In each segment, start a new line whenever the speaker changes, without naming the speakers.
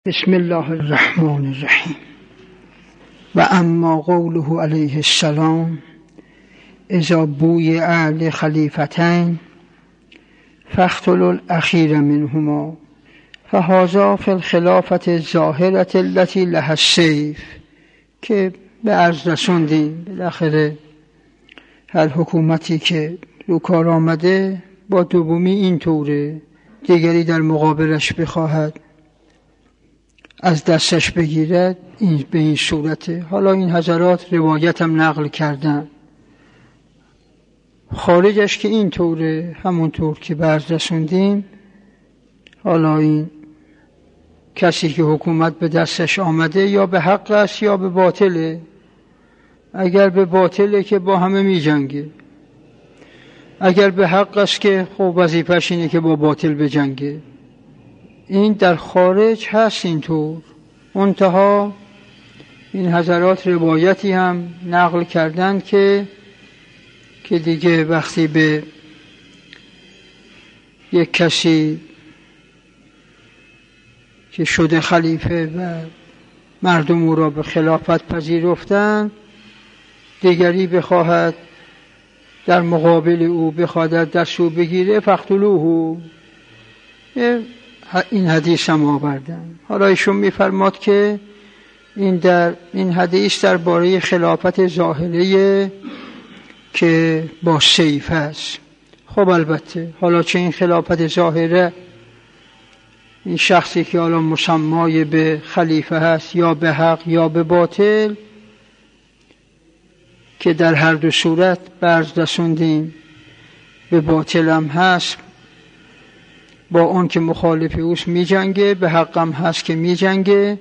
بسم الله الرحمن الرحیم. و اما قوله علیه السلام اذا بوی اهل خلیفتین فاقتلوا الاخیر منهما فهذا فی الخلافة الظاهرة التي لها السیف، که به عرض رسوندیم بالاخره هر حکومتی که رو کار آمده با دومی این طوره، دیگری در مقابلش بخواهد از دستش بگیرد، این به این صورته. حالا این حضرات روایتم نقل کردن، خارجش که این طوره، همونطور که برز رسوندیم. حالا این کسی که حکومت به دستش آمده یا به حق است یا به باطله. اگر به باطله که با همه می جنگه، اگر به حق است که خب وظیفه‌ش اینه که با باطل بجنگه. این در خارج هست اینطور. منتها این حضرات روایتی هم نقل کردن که دیگه وقتی به یک کسی که شده خلیفه و مردم او را به خلافت پذیرفتن، دیگری بخواهد در مقابل او بخواهد دستو بگیره، فاقتلوه. این حدیث هم آوردن. حالا ایشون میفرماد که این حدیث درباره خلافت ظاهره که با سیف است. خب البته حالا چه این خلافت ظاهره، این شخصی که حالا مسمای به خلیفه هست یا به حق یا به باطل، که در هر دو صورت برز رسوندیم به باطل هم هست، با اون که مخالف اوست می جنگه، به حق هم هست که می جنگه.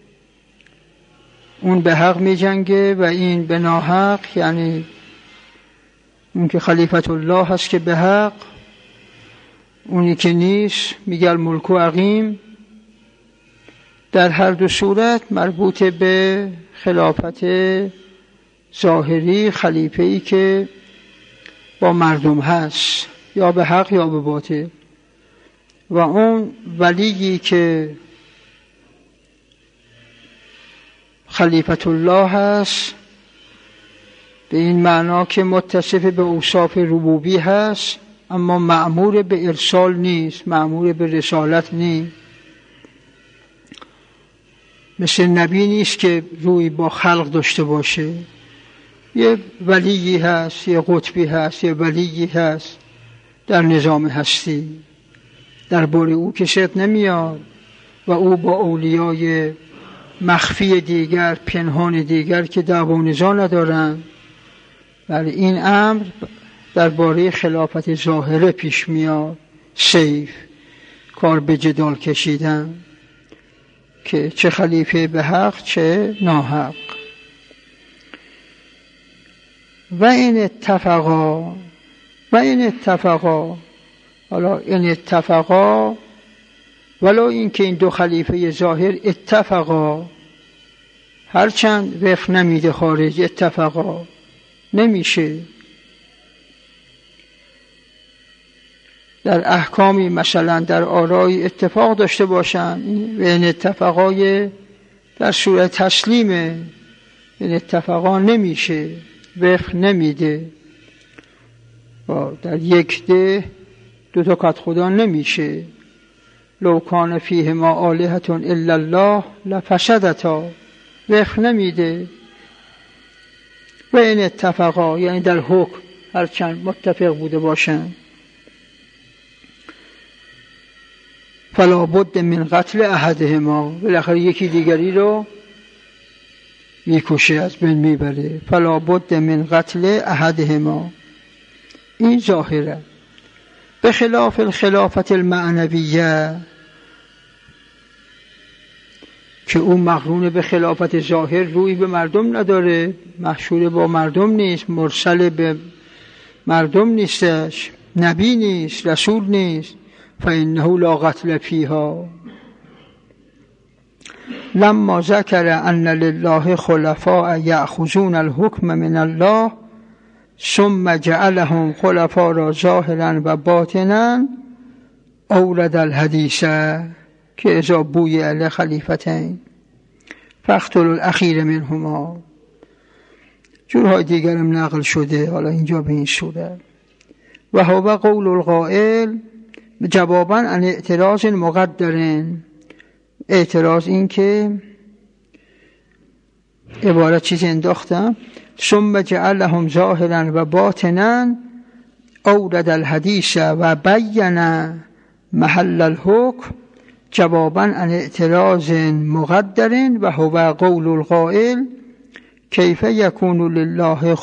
اون به حق می جنگه و این به ناحق، یعنی اون که خلیفت الله هست که به حق، اونی که نیست میگه الملک و عقیم. در هر دو صورت مربوط به خلافت ظاهری، خلیفه‌ای که با مردم هست یا به حق یا به باطل. و اون ولیی که خلیفت الله هست به این معنا که متصف به اوصاف ربوبی هست، اما مأمور به ارسال نیست، مأمور به رسالت نیست. مثل نبی نیست که روی با خلق داشته باشه. یه ولیی هست، یه قطبی هست، یه ولیی هست در نظام هستی. درباره او کشف نمیاد و او با اولیای مخفی دیگر، پنهان دیگر که دعوا و نزاع ندارن. ولی این امر درباره خلافت ظاهره پیش میاد، سیف، کار به جدال کشیدن که چه خلیفه به حق چه ناحق. و این اتفقا حالا این اتفقا، ولو این که این دو خلیفه ظاهر اتفقا، هرچند وفق نمیده خارج، اتفقا نمیشه. در احکامی مثلا در آرای اتفاق داشته باشن، و این اتفاقای در صورت تسلیمه، این اتفاقا نمیشه، وفق نمیده. در یک ده دو تا کت خدا نمیشه. لو کان فیهما آلهة الا الله لفسدتا، وفق نمیده. و این اتفاقا یعنی در حکم هرچند متفق بوده باشن. فلا بد من قتل احدهما، بالاخره یکی دیگری رو میکشه، از بین میبره. فلا بد من قتل احدهما، این ظاهره. به خلاف الخلافت المعنویه که اون مقرون به خلافت ظاهر، روی به مردم نداره، محشور با مردم نیست، مرسل به مردم نیستش، نبی نیست، رسول نیست. فإنه لا قتل فیها. لما ذکر ان لله خلفاء یأخذون الحکم من الله ثم جعلهم خلفاء را ظاهرا و باطنا اورد الحدیث. که اذا بوی علی خلیفتین فاقتلوا الاخیر منهما. جورهای دیگرم نقل شده، حالا اینجا به این صورت. و هو قول القائل جوابا عن اعتراض مقدر. اعتراض این که عبارت چیز انداختم ثم جعلهم ظاهرا و باطنا اورد الحدیث و بین محل الحکم جوابا عن اعتراض مقدر و هو قول القائل کیف یکون لله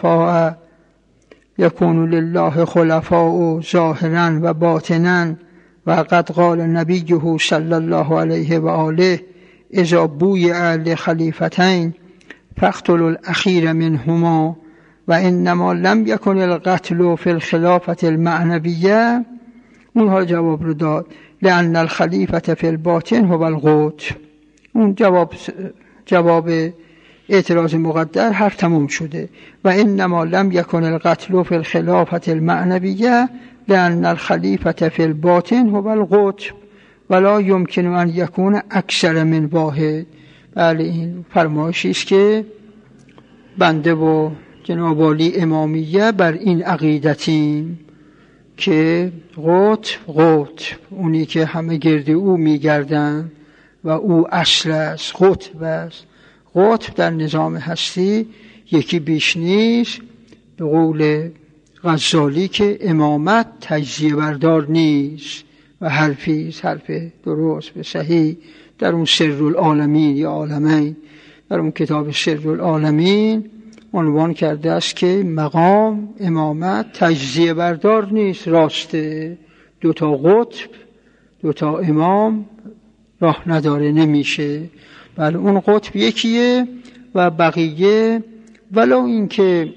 خلفاء ظاهرا و باطنا و قد قال نبیه صلی الله علیه و آله اذا بویع لخلیفتین فاقتلوا الاخیر منهما و انما لم یکن القتل فی الخلافة المعنویه. اونها جواب رو داد لأن الخلیفة فی الباطن هو القتل. اون جواب اعتراض مقدر هر تموم شده. و انما لم یکن القتل فی الخلافة المعنویه لأن الخلیفة فی الباطن هو القتل ولا يمكن ان یکون اکثر من واحد. بله این فرمایشی است که بنده و جناب عالی امامیه بر این عقیدتیم که قطب اونی که همه گرد او میگردن و او اصل است، قطب است. قطب در نظام هستی یکی بیش نیست. به قول غزالی که امامت تجزیه بردار نیست و حرفی حرف درست به صحیح در اون سرالعالمین یا عالمین، در اون کتاب سرالعالمین عنوان کرده است که مقام امامت تجزیه بردار نیست. راسته، دوتا قطب دوتا امام راه نداره، نمیشه. بله اون قطب یکیه و بقیه ولو این که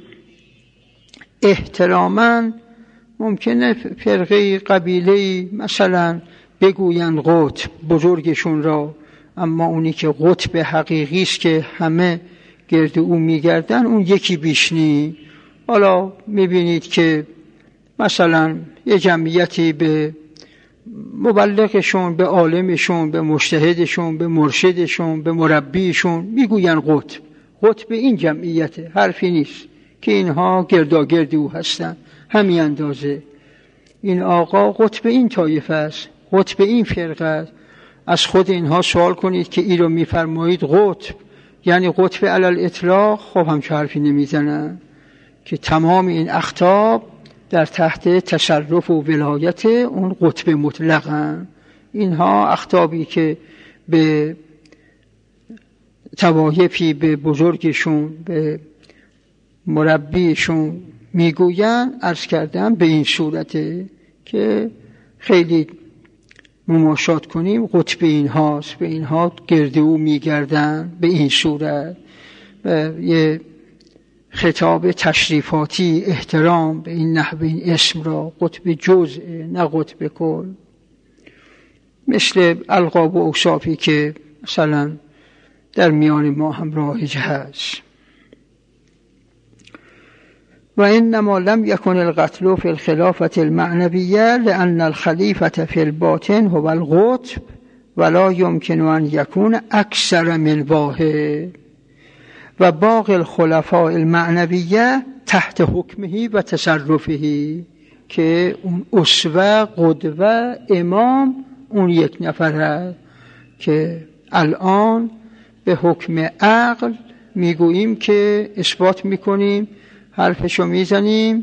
احتراما ممکنه فرقه قبیله مثلا بگوین قطب بزرگشون را، اما اونی که قطب حقیقی است که همه گرد او میگردن اون یکی بیش نی. حالا میبینید که مثلا یه جمعیتی به مبلغشون، به عالمشون، به مجتهدشون، به مرشدشون، به مربیشون میگوین قطب این جمعیته، حرفی نیست که اینها گرداگرد او هستن. همین اندازه این آقا قطب این طایفه است، قطب این فرقه است. از خود اینها سوال کنید که این رو میفرمایید قطب یعنی قطب علی الاطلاق، خب همچه حرفی نمیزنن که تمام این اقطاب در تحت تصرف و ولایت اون قطب مطلقن. اینها اقطابی که به توایفی به بزرگشون، به مربیشون میگوین، عرض کردم به این صورته که خیلی مماشات کنیم قطب این هاست، به اینها گرد او میگردن به این صورت. یه خطاب تشریفاتی احترام به این نحوه این اسم را قطب جزء نه قطب کل، مثل القاب و اوصافی که مثلا در میان ما هم رایج هست. و انما لم یکن القتل فی الخلافة المعنویه لأن الخلیفة فی الباطن هو القطب ولا يمكن ان یکون اکثر من واحد و باقی الخلفاء المعنویه تحت حکمه و تصرفه، که اون اسوه، قدوه، امام اون یک نفر است که الان به حکم عقل میگوییم که اثبات میکنیم، حرفشو میزنیم،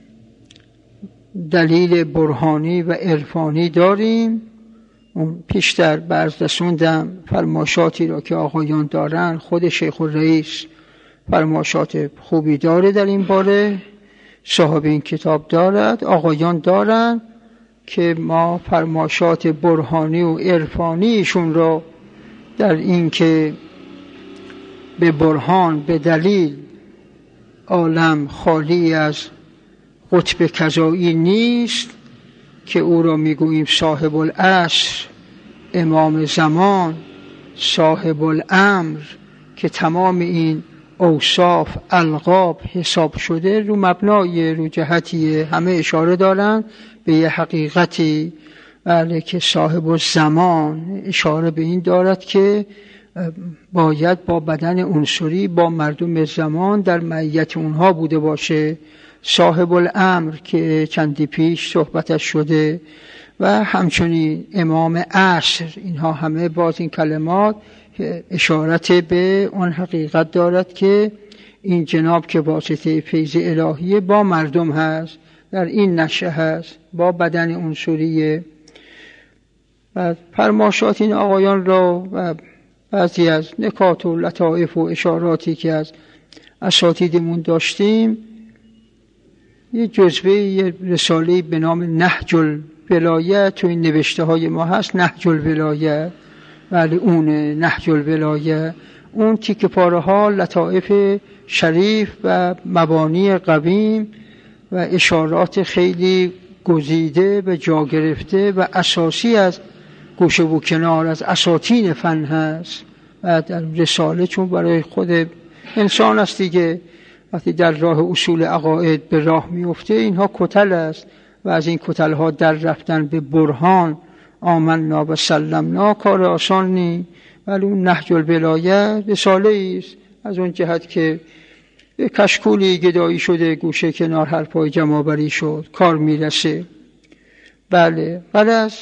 دلیل برهانی و عرفانی داریم. اون پیشتر برز رسوندم فرماشاتی را که آقایان دارن، خود شیخ الرئیس فرماشات خوبی داره در این باره، صاحب این کتاب دارد، آقایان دارن که ما فرماشات برهانی و عرفانیشون را در این که به برهان، به دلیل عالم خالی از قطب کذایی نیست که او را میگوییم صاحب العصر، امام زمان، صاحب الامر، که تمام این اوصاف القاب حساب شده رو مبنای، رو جهتی همه اشاره دارن به یه حقیقتی بله که صاحب الزمان اشاره به این دارد که باید با بدن عنصری با مردم زمان در معیت اونها بوده باشه. صاحب الامر که چندی پیش صحبتش شده و همچنین امام عصر، اینها همه باز این کلمات اشارت به اون حقیقت دارد که این جناب که واسطه فیض الهی با مردم هست، در این نشه هست، با بدن عنصریه. و فرماشات این آقایان را و بعضی از نکات و لطائف و اشاراتی که از اساتیدمون داشتیم، یه جزوه یه رساله به نام نهج الولایه تو این نوشته های ما هست. نهج الولایه، ولی اون نهج الولایه، اون تیکه پاره ها لطائف شریف و مبانی قویم و اشارات خیلی گزیده و جا گرفته و اساسی از گوشه و کنار از اساطین فن هست. و در رساله چون برای خود انسان است دیگه، وقتی در راه اصول عقاید به راه میفته اینها کتل است و از این کتل ها در رفتن به برهان آمنا و سلمنا کار آسان نی. ولی اون نهج الولایه رساله است از اون جهت که کشکولی گدایی شده گوشه کنار حرفای جمع‌آوری شد، کار میرسه. بله، غرض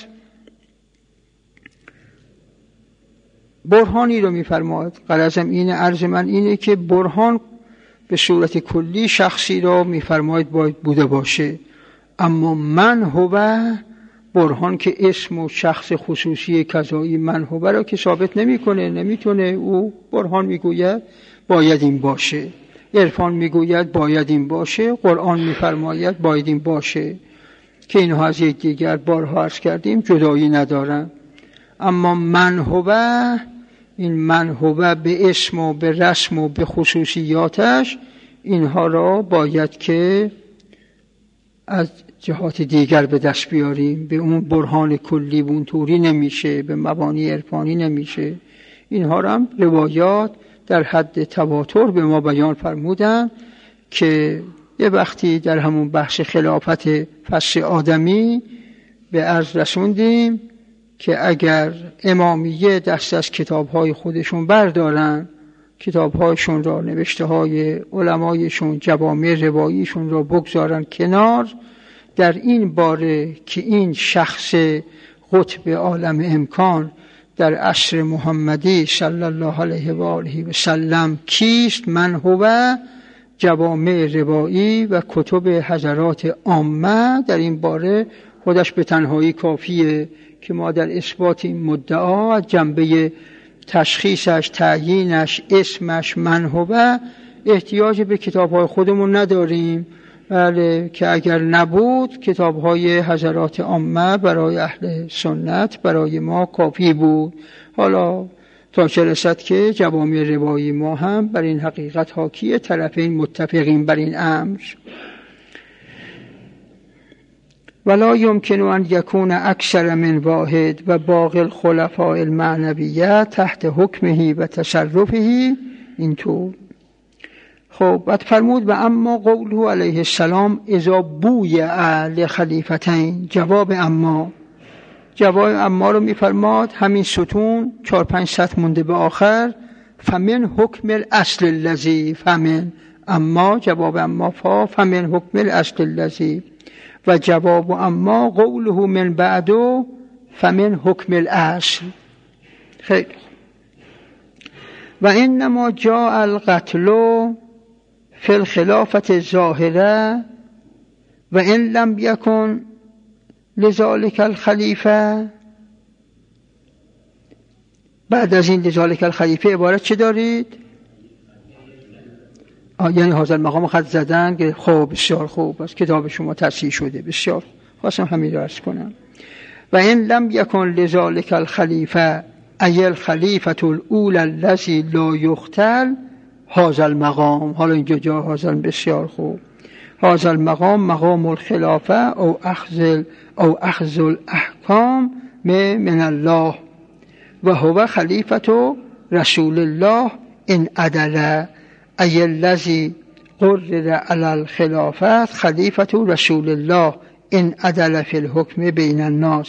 برهانی رو میفرماد. غرضم اینه، عرض من اینه که برهان به صورت کلی شخصی را میفرماید باید بوده باشه، اما من هو برهان که اسم و شخص خصوصی کذایی من هو را که ثابت نمیکنه، نمیتونه. او برهان میگوید باید این باشه، عرفان میگوید باید این باشه، قرآن میفرماید باید این باشه، که اینها از یک دیگر بارها عرض کردیم جدایی ندارن. اما من هو، این من هو به اسم و به رسم و به خصوصیاتش، اینها را باید که از جهات دیگر به دست بیاریم. به اون برهان کلی اون طوری نمیشه، به مبانی عرفانی نمیشه. اینها را هم روایات در حد تواتر به ما بیان فرمودن که یه وقتی در همون بحث خلافت فصل آدمی به عرض رسوندیم که اگر امامیه دست از کتاب‌های خودشون بردارن، کتاب‌هایشون را، نوشته‌های علمایشون، جوامع رواییشون را بگذارن کنار، در این باره که این شخص قطب عالم امکان در عصر محمدی صلی الله علیه و آله و سلم کیست، من هو، جوامع روایی و کتب حضرات عامه، در این باره خودش به تنهایی کافیه که ما در اثبات این مدعا جنبه تشخیصش، تعیینش، اسمش من هو احتیاج به کتاب‌های خودمون نداریم. بله، که اگر نبود کتاب‌های حضرات عامه برای اهل سنت برای ما کافی بود. حالا تا چه رسد که جوامع روایی ما هم بر این حقیقت حاکیه، طرفین متفقین بر این امر. ولا يمكن أن يكون أكثر من واحد و باقی الخلفاء المعنویه تحت حکمه و تصرفه. اینطور. خب بعد فرمود و اما قوله علیه السلام اذا بویع لخلیفتین. جواب اما رو میفرماد همین ستون 4-5 سطر مونده به آخر. فمن حکم الاصل الذی، فمن اما، جواب اما فمن حکم الاصل الذی، و جواب اما قوله من بعد فمن حکم الاصل. خیلی. و انما جاء القتل فی الخلافت الظاهره و ان لم یکن لذالک الخلیفه. بعد از این لذالک الخلیفه عبارت چه دارید؟ یعنی حاضر مقام خط زدن که خب بسیار خوب، از کتاب شما تصحیح شده، بسیار خواستم همین رو عرض کنم. و این لم یکن لذالک الخلیفه ای الخلیفه الاولی الذی لا یقتل هذا المقام. حالا اینجا جا حاضر، بسیار خوب. هذا المقام مقام الخلافه او اخذ الاحکام من الله و هو خلیفه رسول الله ان عدل ای الذی قرر علی الخلافه خلیفه رسول الله ان عدل فی الحکم بین الناس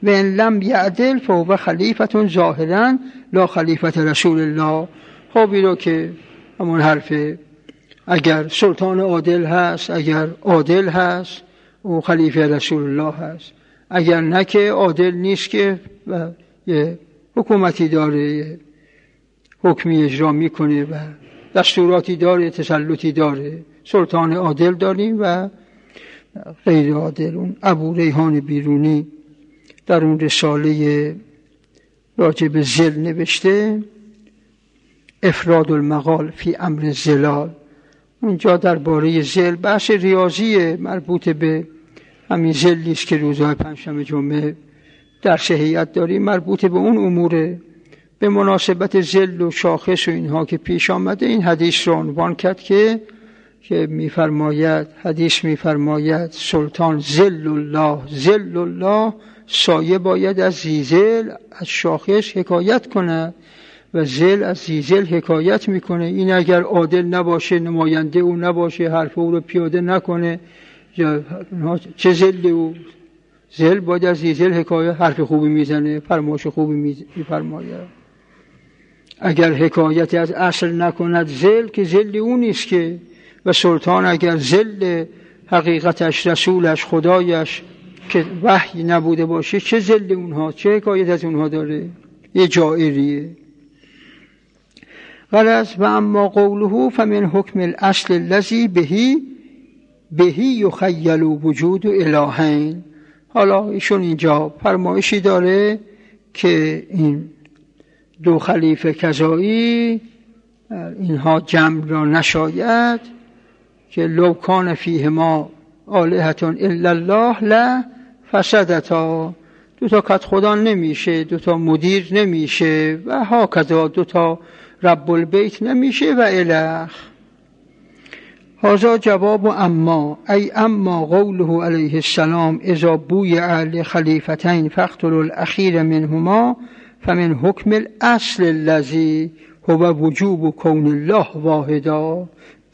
و ان لم یعدل فهو خلیفة ظاهرا لا خلیفة رسول الله. خب رو که همون حرفه، اگر سلطان عادل هست، اگر عادل هست او خلیفه رسول الله هست، اگر نه که عادل نیست که و یه حکومتی داره، حکمی اجرا میکنه و دستوراتی داره، تسلطی داره. سلطان عادل داریم و غیر عادل. اون ابو ریحان بیرونی در اون رساله راجع به ذل نوشته، افراد المقال فی امر زلال. اونجا درباره ذل بحث ریاضی مربوط به همین ذلی است که روزهای پنجشنبه جمعه درس هیئت داریم، مربوط به اون اموره. به مناسبت ذل و شاخص و اینها که پیش آمده این حدیث رو عنوان کرد که میفرماید، حدیث میفرماید سلطان ذل الله سایه باید از زیزل، از شاخص حکایت کنه و ذل از زیزل حکایت میکنه. این اگر عادل نباشه، نماینده او نباشه، حرف او رو پیاده نکنه، چه ذل او؟ ذل باید از زیزل حکایت، حرف خوبی میزنه، فرمایش خوبی میفرماید. اگر حکایت از اصل نکند ذل، که ذل او نیست که. و سلطان اگر ذل حقیقتش رسولش خدایش که وحی نبوده باشه، چه ذل اونها، چه حکایت از اونها داره؟ یه جائریه. غرض و اما قوله فمن حکم الاصل الذی بهی یخیل وجود الهین. حالا ایشون اینجا فرمایشی داره که این دو خلیفه کذایی اینها جمع را نشاید، که لو کان فیهما آلهة الا الله لا فسدتا. دوتا کت خدا نمیشه، دوتا مدیر نمیشه و هاکذا دوتا رب البیت نمیشه و الاخ. هذا جواب اما، ای اما قوله علیه السلام اذا بویع لخلیفتین فاقتلوا الاخیر منهما فمن حکم الاصل الذی هو وجوب کون الله واحدا.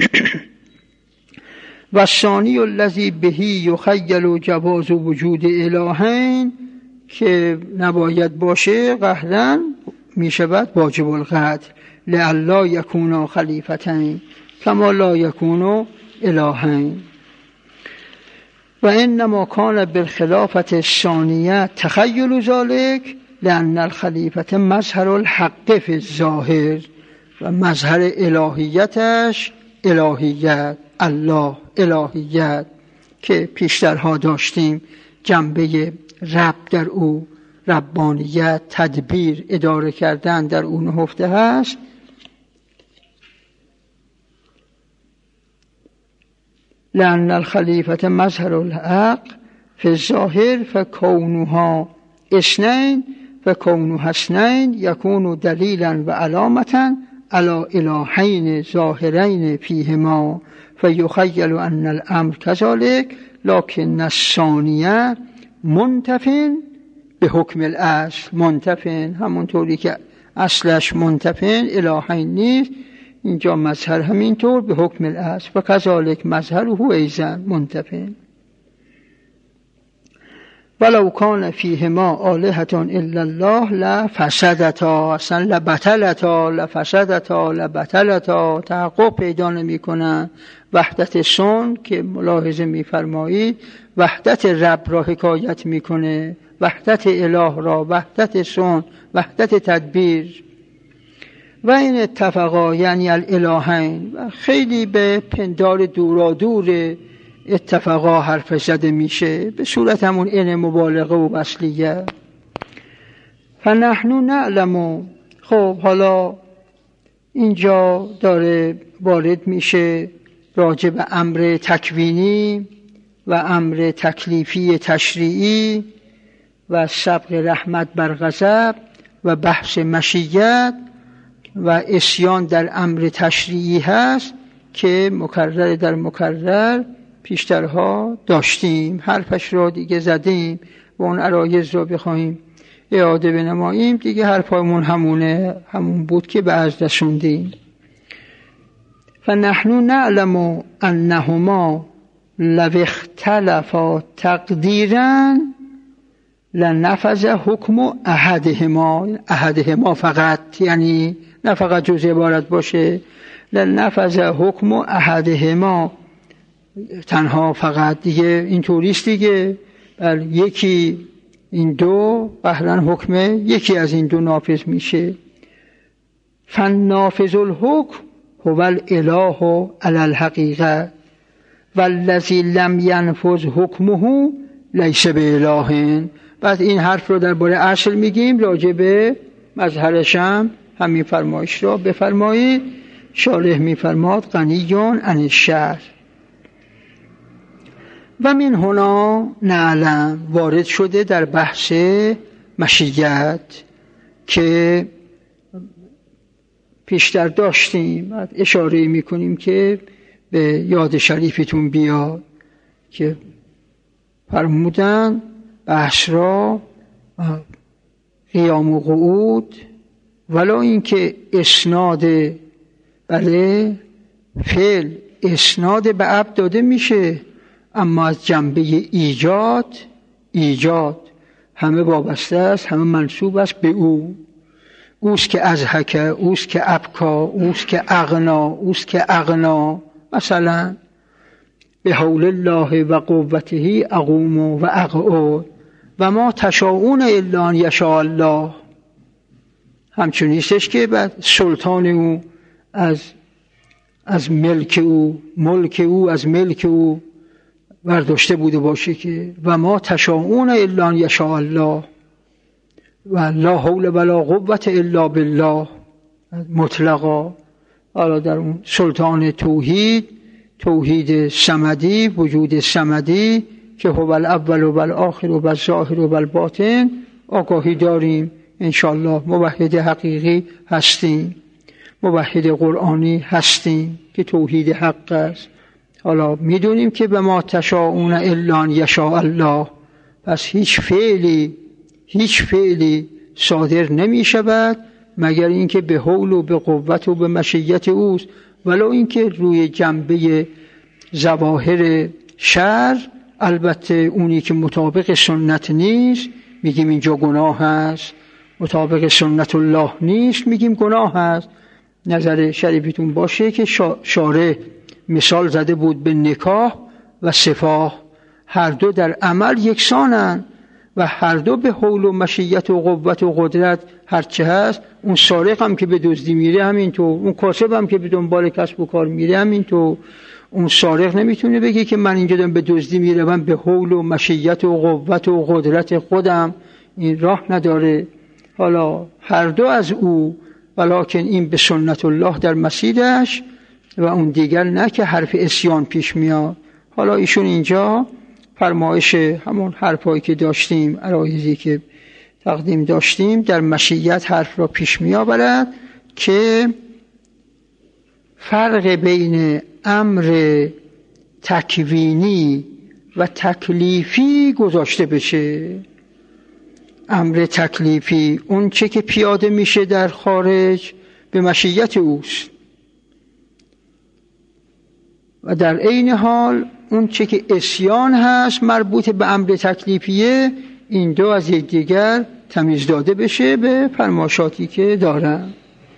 و الثانی الذی بهی یخیل جواز وجود الهین، که نباید باشه قهرن می شود واجب القتل لئلا یکونا خلیفتین کما لا یکونو الهین. و انما کان بالخلافت الثانیه تخیل ذلک لأن الخلیفة مظهر الحق فی الظاهر، و مظهر الهیتش الهیت، الله الهیت که پیشترها داشتیم جنبه رب در او، ربانیت، تدبیر، اداره کردن در او نهفته هست. لأن الخلیفة مظهر الحق فی الظاهر فکونها اثنین فکونها اثنین یکون دلیلا و علامتا علی الهین ظاهرین فیهما فیخیل ان الامر كذلك لكن الثانیه منتفن به حکم الاصل. منتفن همونطوری که اصلش منتفن الهین نیست، اینجا مظهر همینطور به حکم الاصل و كذلك مظهره ایضا منتفن. ولو کان فیهما آلهة الا الله لفسدتا، اصلا لبطلتا، لفسدتا، لبطلتا، تحقق پیدا نمی کنن. وحدت سن که ملاحظه می فرمایید وحدت رب را حکایت می کنه، وحدت اله را، وحدت سن، وحدت تدبیر. و این اتفاقا یعنی الالهین، و خیلی به پندار دورادور اتفاقا حرف زده میشه به صورت همون این مبالغه و وصلیه. فنحن نعلم. خب حالا اینجا داره وارد میشه راجع به امر تکوینی و امر تکلیفی تشریعی و سبق رحمت بر غضب و بحث مشیت و عصیان در امر تشریعی هست که مکرر در مکرر پیشترها داشتیم، حرفش را دیگه زدیم و اون عرایض را بخواهیم اعاده بنماییم دیگه حرفایمون همون بود که به عرض رسوندیم. فنحن نعلم انهما لو اختلفا تقدیرا لنفذ حکم احدهما فقط، یعنی نه فقط جز عبارت باشه، لنفذ حکم احدهما تنها فقط، دیگه این طوریست دیگه، یکی این دو قهرن حکم یکی از این دو نافذ میشه. فنافذ الحکم هو الاله علی الحقیقه والذی لم ینفذ حکمه لیس باله. بعد این حرف رو درباره اصل میگیم، راجع به مظهرش هم همین فرمایش رو بفرمایید. شارح میفرماد غنیون عن الشرع. و من هنا نعلم، وارد شده در بحث مشیت که پیشتر داشتیم، بعد اشاره میکنیم که به یاد شریفتون بیاد که فرمودن بحث را قیام و قعود، ولو اینکه اسناد بله فعل اسناد به عبد داده میشه، اما از جنبه ایجاد همه وابسته است، همه منسوب است به او. اوست که ازهک، اوست که ابکا، اوست که اغنا، اوست که اغنا. مثلا به حول الله و قوته اقوم و اقعد و ما تشاءون الا ان یشاء الله. همچون نیستش که بعد سلطان او از ملک او، ملک او از ملک او برداشته بوده باشه که و ما تشاءون الا ان یشاء الله و لا حول ولا قوة الا بالله مطلقا. حالا در اون سلطان توحید صمدی، وجود صمدی که هو الاول و الاخر و الظاهر و الباطن آگاهی داریم. انشاءالله موحد حقیقی هستیم، موحد قرآنی هستیم که توحید حق است. حالا میدونیم که به ما تشاءون الا ان یشاء الله، پس هیچ فعلی صادر نمی شود مگر اینکه به حول و به قوت و به مشیت اوست، ولو اینکه روی جنبه ظواهر شرع، البته اونی که مطابق سنت نیست میگیم اینجا گناه است، مطابق سنت الله نیست میگیم گناه است. نظر شریفتون باشه که شارع مثال زده بود به نکاح و سفاح، هر دو در عمل یکسانند و هر دو به حول و مشیت و قوت و قدرت هرچه هست. اون سارق هم که به دزدی میره همینطور، اون کاسب هم که به دنبال کسب و کار میره همینطور. اون سارق نمیتونه بگه که من اینجا دارم به دزدی میروم به حول و مشیت و قوت و قدرت خودم، این راه نداره. حالا هر دو از او، ولکن این به سنت الله در مسیرش و اون دیگر نه که حرف عصیان پیش میاد. حالا ایشون اینجا فرمایش همون حرفایی که داشتیم، عرایضی که تقدیم داشتیم در مشیت حرف را پیش می آورد که فرق بین امر تکوینی و تکلیفی گذاشته بشه. امر تکلیفی اون چه که پیاده میشه در خارج به مشیت اوست و در عین حال اون چه که عصیان هست مربوط به امر تکلیفیه، این دو از یکدیگر تمیز داده بشه به فرمایشاتی که دارن.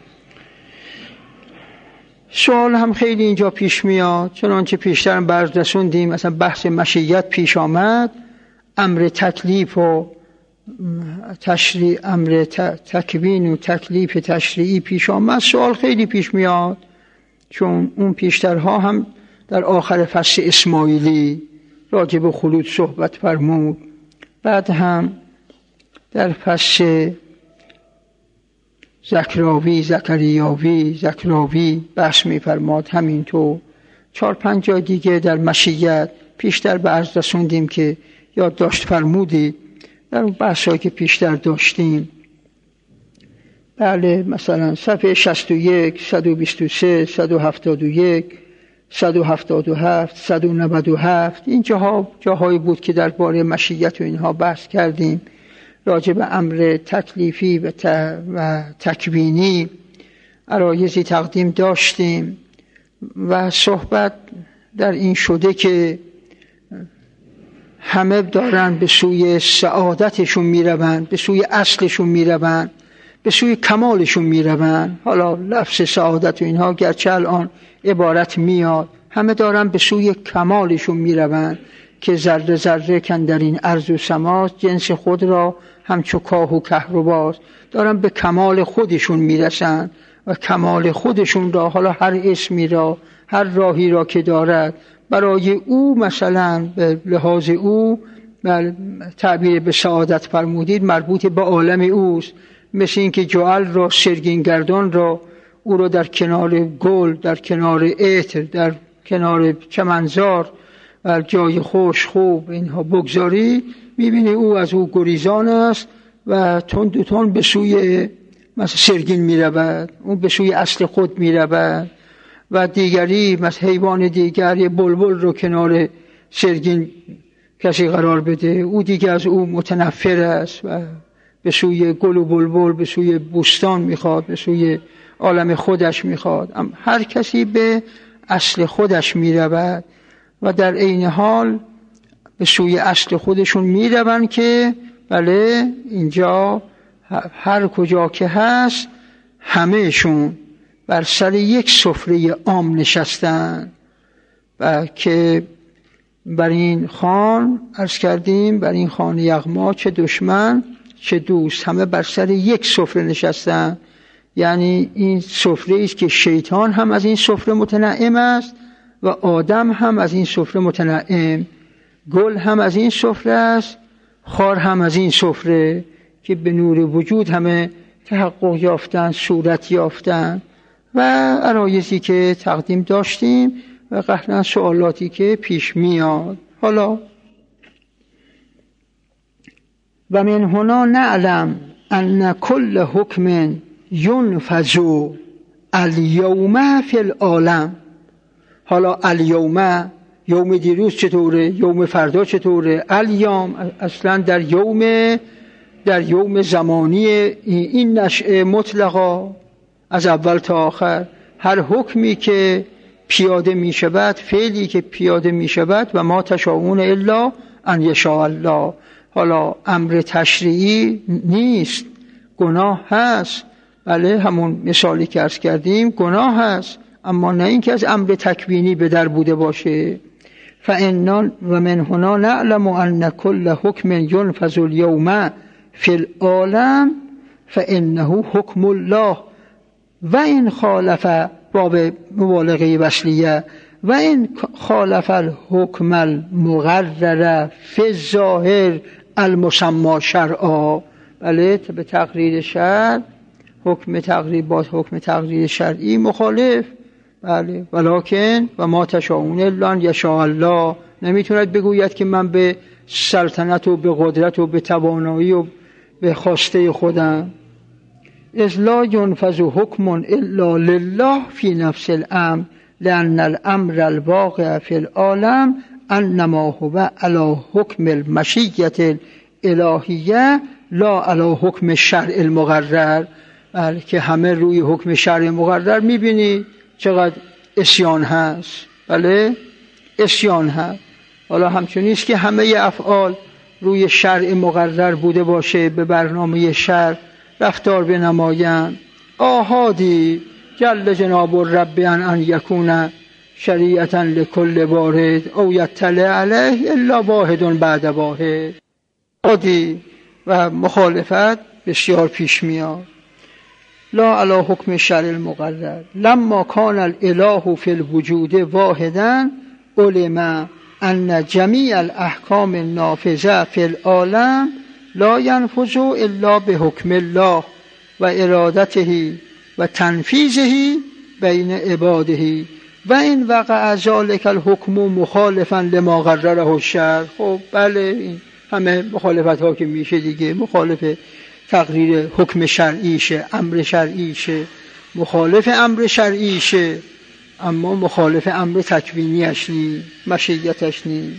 سوال هم خیلی اینجا پیش میاد، چنانچه پیشتر برز رسوندیم، مثلا بحث مشیت پیش آمد، امر تکلیف و تشریع، امر تکوین و تکلیف تشریعی پیش آمد، سوال خیلی پیش میاد، چون اون پیشترها هم در آخر فصل اسماعیلی راجع به خلود صحبت فرمود، بعد هم در فصل زکراوی بحث می‌فرماد، همینطور 4-5 جای دیگه در مشیت پیشتر به عرض رسوندیم که یادداشت فرمودی در اون بحثایی که پیشتر داشتیم. بله، مثلا صفحه 61 123 171 177 197 این جاهایی بود که درباره مشیت و اینها بحث کردیم، راجع به امر تکلیفی و تکوینی عرایضی تقدیم داشتیم و صحبت در این شده که همه دارن به سوی سعادتشون میروند، به سوی اصلشون میروند، به سوی کمالشون میروند. حالا لفظ سعادت و اینها گرچه الان عبارت میاد، همه دارن به سوی کمالشون میروند که ذره ذره کاندر این ارض و سماست، جنس خود را همچو کاه و کهرباست. دارن به کمال خودشون میرسن و کمال خودشون را، حالا هر اسمی را، هر راهی را که دارد برای او، مثلا به لحاظ او تعبیر به سعادت فرمودید مربوط به عالم اوست. مثل این که جعل را، سرگین گردان را، او را در کنار گل، در کنار عطر، در کنار چمنزار و جای خوش خوب اینها بگذاری، میبینی او از او گریزان است و تند تند به سوی مثل سرگین میرود، اون به سوی اصل خود میرود. و دیگری مثل حیوان دیگر یه بلبل رو کنار سرگین کسی قرار بده، او دیگه از او متنفر است و به سوی گل و بلبل، به سوی بوستان میخواد، به سوی عالم خودش میخواد. هر کسی به اصل خودش میرود و در عین حال به سوی اصل خودشون میروند که بله اینجا هر کجا که هست همهشون بر سر یک سفره عام نشستن و که بر این خوان عرض کردیم، بر این خوان یغما چه دشمن چه دوست، همه بر سر یک سفره نشستن. یعنی این سفره است که شیطان هم از این سفره متنعم است و آدم هم از این سفره متنعم، گل هم از این سفره است، خار هم از این سفره که به نور وجود همه تحقق یافتن، صورت یافتن. و عرایضی که تقدیم داشتیم و قطعاً سوالاتی که پیش میاد. حالا و من هنا نعلم ان کل حکم ینفذ الیوم فی العالم. حالا الیوم، یوم دیروز چطوره، یوم فردا چطوره، الیوم اصلا در یوم زمانی این نشأه مطلقا از اول تا آخر. هر حکمی که پیاده می شود، فعلی که پیاده می شود، و ما تشاءون الا ان یشاء الله. حالا امر تشریعی نیست، گناه هست، بله همون مثالی که عرض کردیم گناه هست، اما نه اینکه از امر تکوینی به در بوده باشه. فإنن و من هنا نعلم ان كل حکم ينفذ اليوم فی العالم فإنه حکم الله و این خالف، باب مبالغه وصلیه، و این خالف الحکم المقرر فی الظاهر المسمى شرعا. بله به تقریر شرع، حکم تقریر با حکم تقریر شرعی مخالف. بله ولکن و ما تشاءون الا ان یشاء الله. نمیتوند بگوید که من به سلطنت و به قدرت و به توانایی و به خواسته خودم. اذ لا ينفذ حکم الا لله فی نفس الامر لان الامر الواقع فی العالم انما هو علی حکم المشیة الالهیه لا علی حکم الشرع المقرر. که همه روی حکم شرع مقرر میبینی چقدر عصیان هست. بله عصیان هست. حالا همچنینست که همه افعال روی شرع مقرر بوده باشه، به برنامه شرع رفتار بنمایند. آهادی جل جناب الرب ان یکون شریعتا لکل وارد او یطلع علیه الا واحد بعد واحد. آهادی و مخالفت بسیار پیش میاد. لا علی حکم شرع المقرر لما کان الاله فی الوجود واحدا علم ان جمیع الاحکام النافذه فی العالم لا ينفذ الا بحکم الله و ارادته و تنفیذه بین عباده و این وقع ذلک الحکم مخالفا لما قرره الشرع. خب بله این همه مخالفت ها که میشه دیگه، مخالف تقریر حکم شرعیشه، امر شرعیشه، مخالف امر شرعیشه، اما مخالف امر تکوینیش نی، مشیتش نی.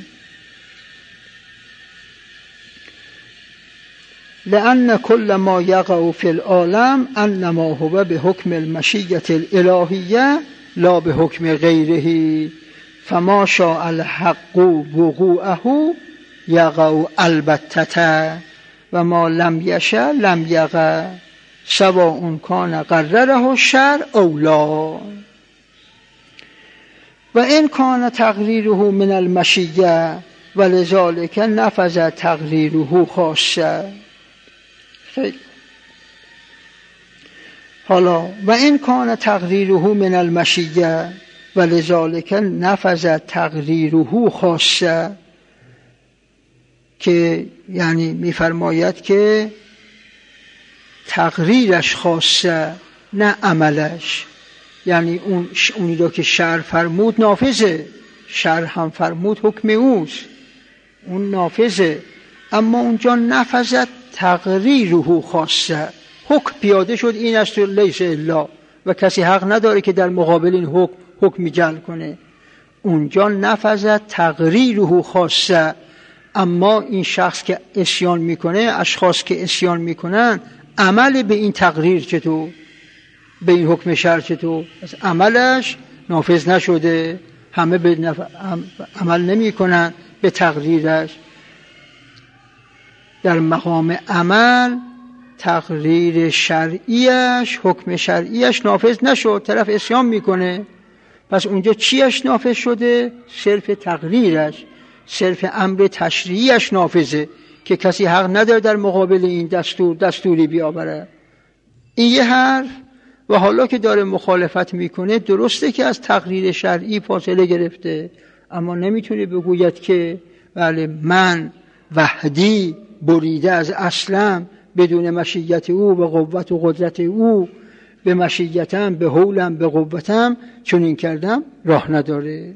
لأن كل ما يقع في العالم انما هو بحكم المشية الالهية لا بحكم غيره فما شاء الحق وقوعه یقع البتة و ما لم یشأ لم یقع سواء کان قرره الشرع او لا و این کان تقریره من المشیه ولذلك نفذ تقریره خاصه. حالا و این کان تقریره من المشیه ولذلك نفذ تقریره خاصه، که یعنی میفرماید که تقریرش خاصه نه عملش، یعنی اونی را که شرع فرمود نافذه، شرع هم فرمود حکم اوست، اون نافذه، اما اونجا نفذت تقریره خاصه، حکم پیاده شد این است و لیس الا، و کسی حق نداره که در مقابل این حکم جعل کنه. اونجا نفذت تقریره خاصه، اما این شخص که عصیان میکنه، اشخاص که عصیان میکنن، عمل به این تقریر چطور، به این حکم شرع چطور؟ از عملش نافذ نشده، همه به عمل نمی کنن به تقریرش. در مقام عمل تقریر شرعیش، حکم شرعیش نافذ نشد، طرف عصیان میکنه، پس اونجا چیش نافذ شده؟ صرف تقریرش، صرف امر تشریعیش نافذه که کسی حق نداره در مقابل این دستوری بیاوره. این یه حرف. و حالا که داره مخالفت میکنه، درسته که از تقریر شرعی فاصله گرفته، اما نمیتونه بگوید که بله من وحدی بریده از اصلم، بدون مشیت او و قوت و قدرت او، به مشیتم، به حولم، به قوتم چون این کردم، راه نداره.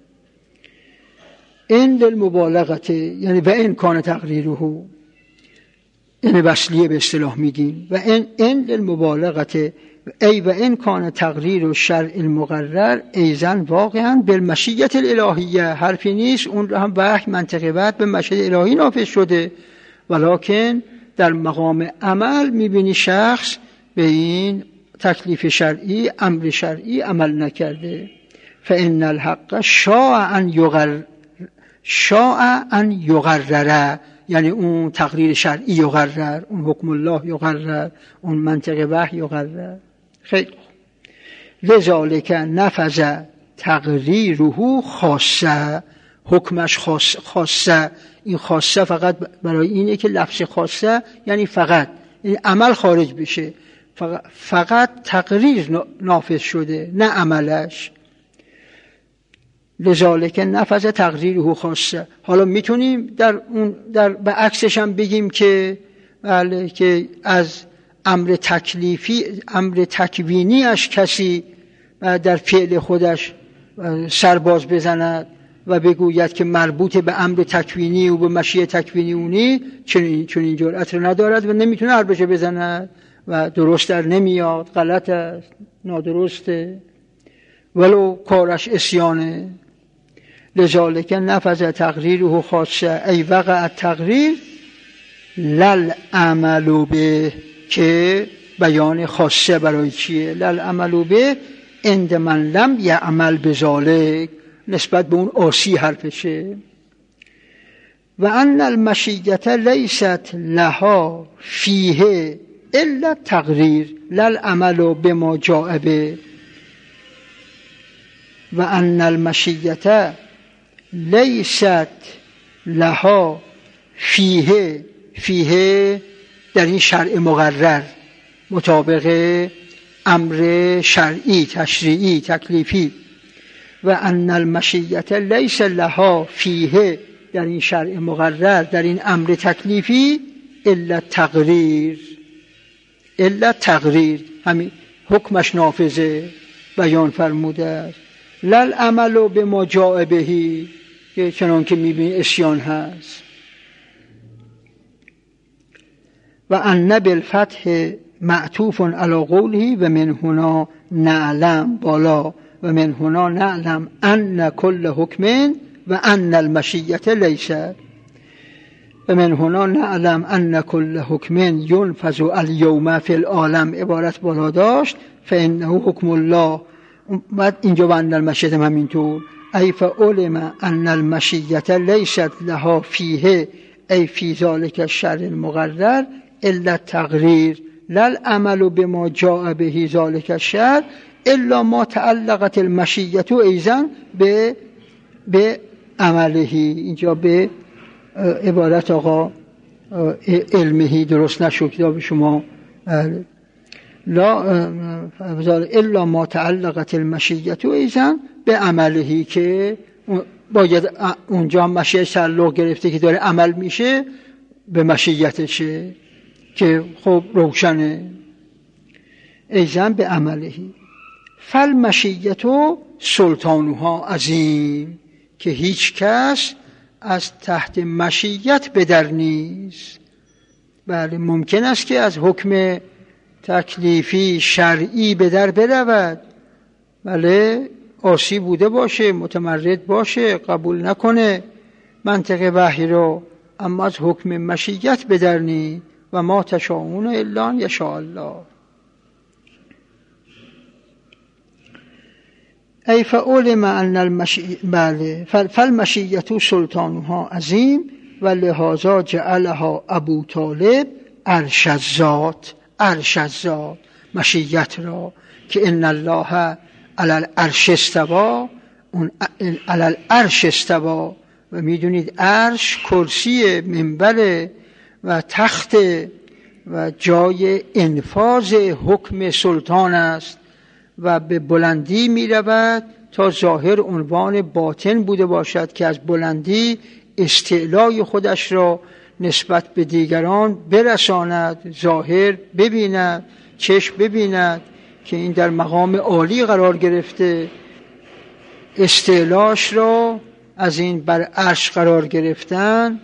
این للمبالغت، یعنی و این کان تقریره، این وصلیه به اصطلاح میگیم، و این للمبالغت ای و این کان تقریر و شرع المقرر ایزن واقعا بالمشیت الالهیه، حرفی نیست، اون هم وحی منطقه بعد به مشیت الهی نافذ شده، ولکن در مقام عمل میبینی شخص به این تکلیف شرعی، امر شرعی عمل نکرده. فإن الحق شاء ان یقرر، یعنی اون تقریر شرعی یقرر، اون حکم الله یقرر، اون منطق وحی یقرر. خیلی لذالک نفذ تقریره خاصه، حکمش خاصه. این خاصه فقط برای اینه که لفظ خاصه یعنی فقط، یعنی عمل خارج بشه، فقط تقریر نافذ شده نه عملش. لذالک نفذ تقریره خاصه. حالا میتونیم در به عکسش هم بگیم که بله، که از امر تکلیفی، امر تکوینیش کسی در فعل خودش سرباز بزند و بگوید که مربوط به امر تکوینی و به مشیه تکوینی اونی، چون این جرأت رو ندارد و نمیتونه حرفش بزند و درست در نمیاد، غلط است، نادرسته، ولو کارش عصیانه. لذالک نفذ تقریره خاصه ای وقع التقریر للعمل به، که بیان خاصه برای چیه؟ للعمل به عند من لم یعمل بذالک، نسبت به اون عاصی حرفشه. و ان المشیت لیست لها فیه الا تقریر للعمل بما جاء به. و ان المشیت لیست لها فیه در این شرع مقرر، مطابق امر شرعی، تشریعی، تکلیفی. و ان المشیت لیس لها فیه در این شرع مقرر، در این امر تکلیفی، الا تقریر، الا تقریر، همین حکمش نافذه، بیان فرموده است. للعمل بما جاء بهی، که چنان که میبینی عصیان هست. و ان بالفتح معطوف علی قوله و من هنا نعلم، بالا، و من هنا نعلم ان کل حکم و ان المشیت لیس. و من هنا نعلم ان کل حکم ینفذ الیوم فی العالم، عبارت بالا داشت، فانه حکم الله. بعد اینجا و ان المشیت همینطور، ای فعلم ان المشیت لیست لها فیه ای فی ذلک الشرع المقرر الا تقریر لا العمل بما جاء به ذلک الشرع الا ما تعلقت المشیت ایضا به عمله. اینجا به عبارت آقا علمهی درست نشد کتاب شما، لا الا ما تعلقت المشیت ایضا به عملهی، که باید اونجا مشیت تعلق گرفته که داره عمل میشه به مشیتشه که خب روشنه، ایضا به عملهی. فالمشیت سلطانها عظیم، که هیچ کس از تحت مشیت بدر نیست. بله ممکن است که از حکم تکلیفی شرعی بدر برود، بله عاصی بوده باشه، متمرد باشه، قبول نکنه منطق وحی رو، اما از حکم مشیت بدر نیست. و ما تشاءون الا ان یشاء الله. ای فعلم ان فالمشیت سلطانها عظیم و لهذا جعلها ابو طالب عرش الذات، عرش الذات مشیت را، که ان الله علی العرش استوى، اون علی العرش استوى، و میدونید عرش کرسی منبر و تخت و جای انفاذ حکم سلطان است و به بلندی می رود تا ظاهر عنوان باطن بوده باشد که از بلندی استعلای خودش را نسبت به دیگران برساند، ظاهر ببیند، چشم ببیند که این در مقام عالی قرار گرفته، استعلاش را از این بر عرش قرار گرفتن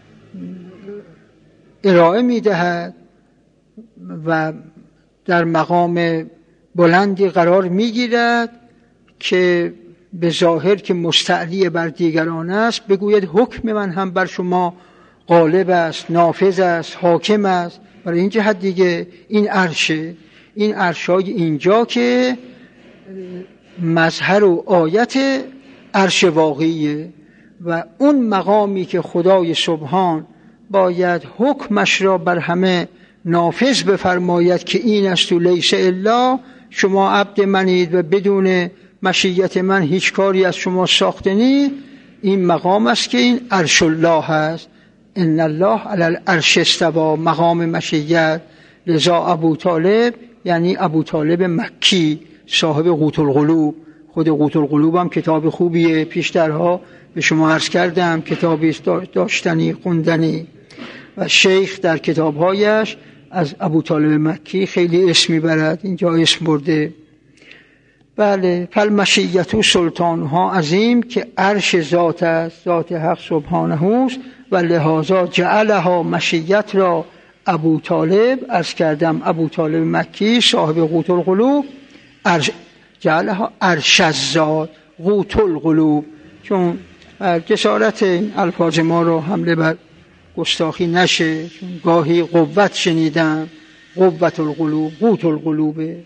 ارائه می دهد و در مقام بلندی قرار می گیرد که به ظاهر که مستعلی بر دیگران است بگوید حکم من هم بر شما غالب است، نافذ است، حاکم است. برای این جهت دیگه این عرشه، این عرشای اینجا که مظهر و آیت عرش واقعیه و اون مقامی که خدای سبحان باید حکمش را بر همه نافذ بفرماید که این است و لیس الا، شما عبد منید و بدون مشیت من هیچ کاری از شما ساخته نیست. این مقام است که این عرش الله هست، ان الله علی العرش استوى، مقام مشیت. لذا ابو طالب یعنی ابو طالب مکی صاحب قوت القلوب، خود قوت القلوب هم کتاب خوبیه، پیشترها به شما عرض کردم کتابی داشتنی خوندنی، و شیخ در کتابهایش از ابو طالب مکی خیلی اسم میبرد، اینجا اسم برده. بله فالمشیت سلطانها عظیم، که عرش ذات است، ذات حق سبحانه است، و لهذا جعلها مشیت را ابو طالب، عرض کردم ابو طالب مکی صاحب قوت القلوب، جعلها عرش الذات قوت القلوب، چون جسارت الفاظ ما رو حمله بر گستاخی نشه، چون گاهی قوت شنیدم، قوت القلوب، قوت القلوبه،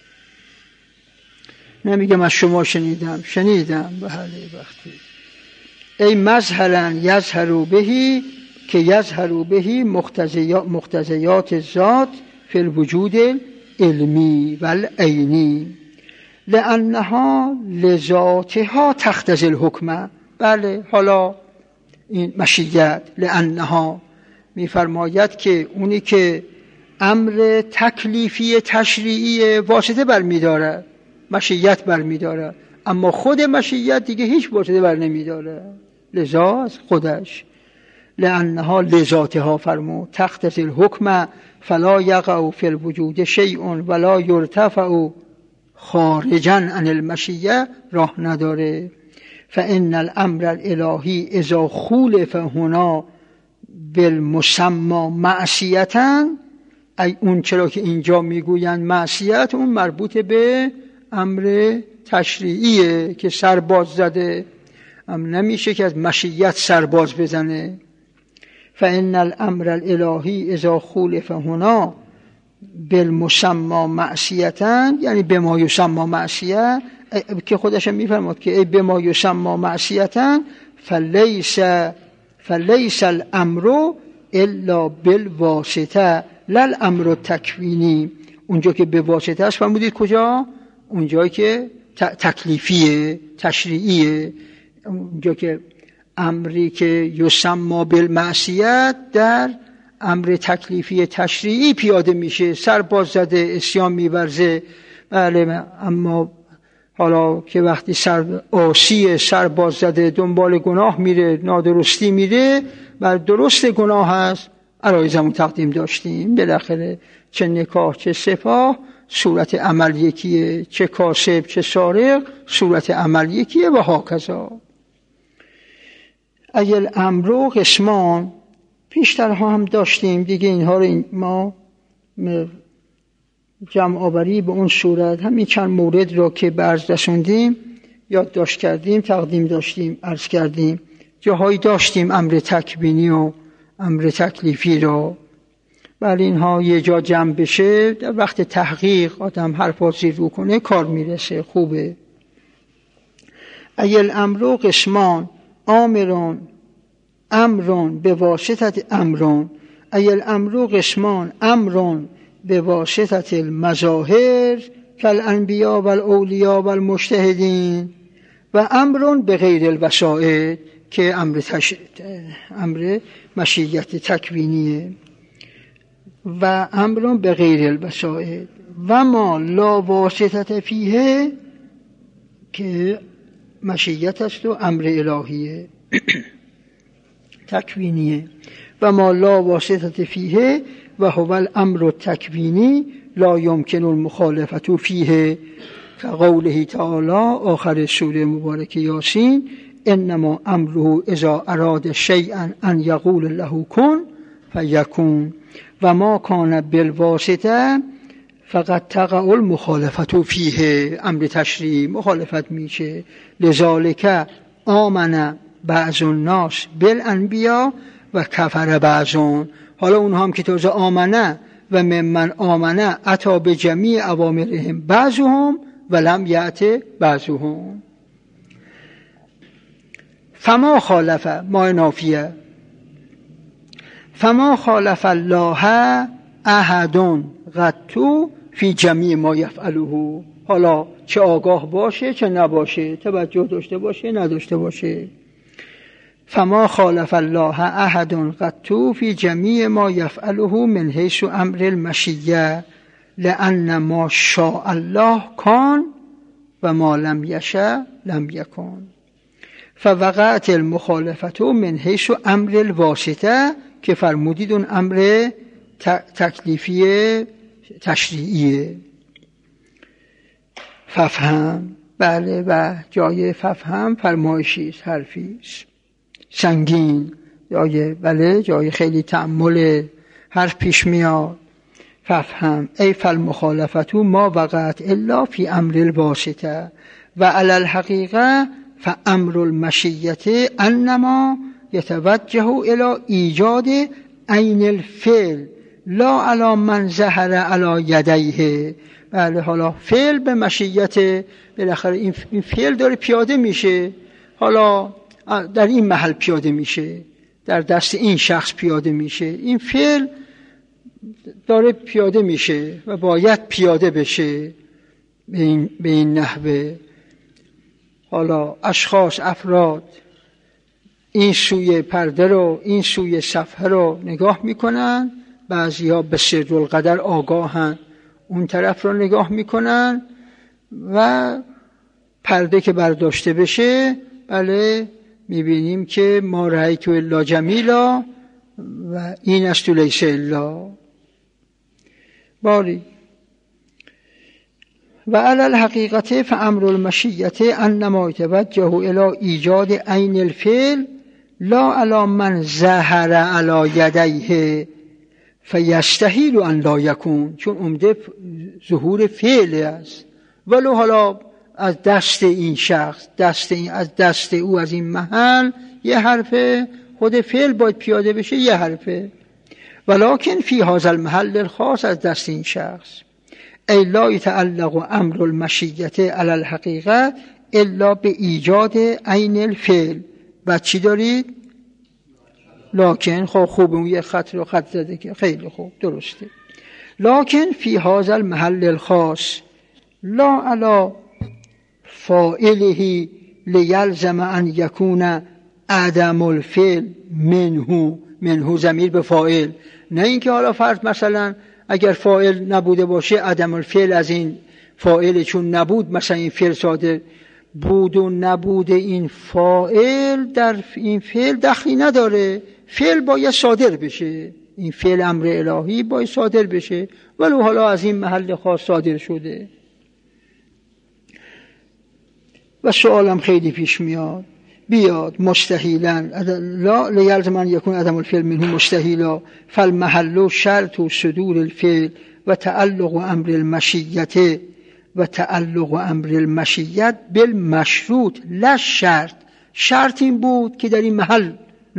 نمیگم از شما شنیدم به حال وقتی. ای مظهرا یظهر بهی، که یظهر بهی مقتضیات ذات فی الوجود علمی و العینی، لانها لذاتها تقتضی الحکم. بله حالا این مشیت لانها میفرماید که اونی که امر تکلیفی تشریعی واسطه برمیداره، مشیت برمیداره، اما خود مشیت دیگه هیچ واسطه بر نمیداره، لذا از خودش. لانها لذاتها فرمود تقتضی الحکم فلا یقع فی الوجود شیء ولا یرتفع خارجا عن المشیه، راه نداره. فان الامر الالهی اذا خولف هنا بالمسمى معصیتا، ای اون چرا که اینجا میگویند معصیت، اون مربوط به امر تشریعیه که سرباز زده، نمیشه که از مشیت سرباز بزنه. فان الامر الالهی اذا خولف هنا بالمسمى معصیتا، یعنی به ما یسمى معصیه، که خودش میفرماد که ای به ما یسمى معصیتا فلیس الامر الا بالواسطه لا الامر تکوینی. اونجا که به واسطه است فرمودید کجا؟ اونجایی که تکلیفیه، تشریعیه. اونجا که امری که یسمى بالمعصیت در امر تکلیفی تشریعی پیاده میشه، سر باز زده اسیان میورزه. بله، اما حالا که وقتی سر باز زده دنبال گناه میره، نادرستی میره، بر درست گناه هست. عرایزمون تقدیم داشتیم بالاخره چه نکاح چه سپاه صورت عمل یکیه، چه کاسب چه سارق صورت عمل یکیه و هاکذا. ایل امرو قسمان پیشترها هم داشتیم دیگه، اینها رو ما جمع آوری به اون صورت همین چند مورد رو که برز رسوندیم یادداشت کردیم، تقدیم داشتیم، عرض کردیم. جاهایی داشتیم امر تکوینی و امر تکلیفی رو. بله، اینها یه جا جمع بشه در وقت تحقیق آدم حرفا زیر رو کنه کار میرسه، خوبه. ایل امرو قسمان امرون به واسطه امرون. ایل امرو قسمان امرون به واسطه المظاهر کالانبیاء والاولیا والمجتهدین و امرون به غیر الوسائط که امر مشیت تکوینیه. و امرون به غیر الوسائط و ما لا واسطه فیه که مشیت است و امر الهیه تکوینیه. و ما لا واسطه فیه و هو الامر التکوینی لا یمکن المخالفت فیه كقوله تعالی آخر سوره مبارک یاسین انما امره اذا اراد شیئا ان یقول له کن فیکون و ما کان بالواسطه فقط تقع المخالفت فیه. امر تشریعی مخالفت میشه. لذالک آمن بعض الناس بالانبیاء و کفر بعضون. حالا اونها هم که تازه آمنه و ممن آمنه اتی به جمیع اوامرهم بعضهم و لم یأت بعضهم. فما خالف ما نافیه فما خالف الله احد قط فی جمیع ما یفعله. حالا چه آگاه باشه چه نباشه، توجه داشته باشه نداشته باشه. فما خالف الله احد قط فی جمیع ما یفعله من حیث امر المشیه لأن ما شاء الله کان و ما لم یشاء لم یکن. فوقعت المخالفت من حیث امر الواسطه که فرمودید اون امر تکلیفی تشریعیه. ففهم، بله، و جای ففهم فرمایشی حرفی سنگین، جای خیلی تأمل حرف پیش میاد. ففهم ای فالمخالفت ما وقعت الا فی امر الواسطه و علی الحقیقه فامر المشیه انما یتوجه الی ایجاد عین الفعل لا علی من ظهر علی یدیه. بله، حالا فعل به مشیت، بالاخره این فعل داره پیاده میشه، حالا در این محل پیاده میشه، در دست این شخص پیاده میشه. این فعل داره پیاده میشه و باید پیاده بشه به این نحوه. حالا اشخاص، افراد این سوی پرده رو، این سوی صفحه رو نگاه میکنن، بعضی‌ها به سر القدر آگاهن، اون طرف رو نگاه میکنن و پرده که برداشته بشه، بله، میبینیم که ما رأیت الا جمیلا و این است لیس الا. باری و علی الحقیقت فامر المشیه انما یتوجه الی ایجاد عین الفعل لا علی من ظهر علی یدیه فیستحیل ان لا یکون. چون عمده ظهور فعل است، ولو حالا از دست این شخص، از دست او، از این محل یه حرفه، خود فعل باید پیاده بشه یه حرفه، ولکن فی هذا المحل الخاص از دست این شخص ای لا یتعلق امر المشیت علی الحقیقه الا به ایجاد عین الفعل. بعد چی دارید؟ لکن. خب خوب، اون یه خط رو خط زده که خیلی خوب، درسته. لکن فی هذا المحل الخاص لا علی فاعله لیلزم ان یکون عدم الفعل منه ضمیر به فاعل. نه اینکه حالا فرض مثلا اگر فاعل نبوده باشه عدم الفعل از این فاعل چون نبود مثلا این فعل صادر بود و نبوده این فاعل در این فعل دخلی نداره. فعل باید صادر بشه، این فعل امر الهی باید صادر بشه ولو حالا از این محل خاص صادر شده. و سوالم خیلی پیش میاد بیاد مستحیلا لا لیلزم ان یکون عدم الفعل منه مستحیلا فالمحل شرط صدور الفعل و تعلق امر المشیت و تعلق امر المشیت بالمشروط لا شرط. شرط این بود که در این محل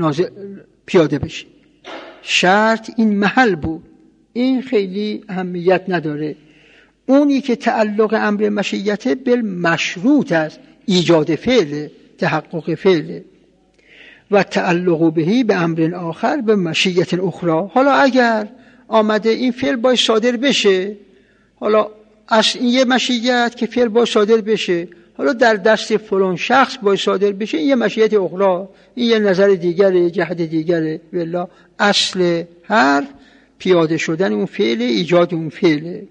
پیاده بشه، شرط این محل بود، این خیلی اهمیت نداره. اونی که تعلق امر مشیت بالمشروط است، ایجاد فعل، تحقق فعل و تعلق بهی به امر آخر به مشیت اخرى. حالا اگر آمده این فعل باید صادر بشه، حالا اصل این یه مشیت که فعل باید صادر بشه، حالا در دست فلان شخص باید صادر بشه، این یه مشیت اخرى، این یه نظر دیگره، جهت دیگره. والله اصل هر پیاده شدن اون فعل، ایجاد اون فعل.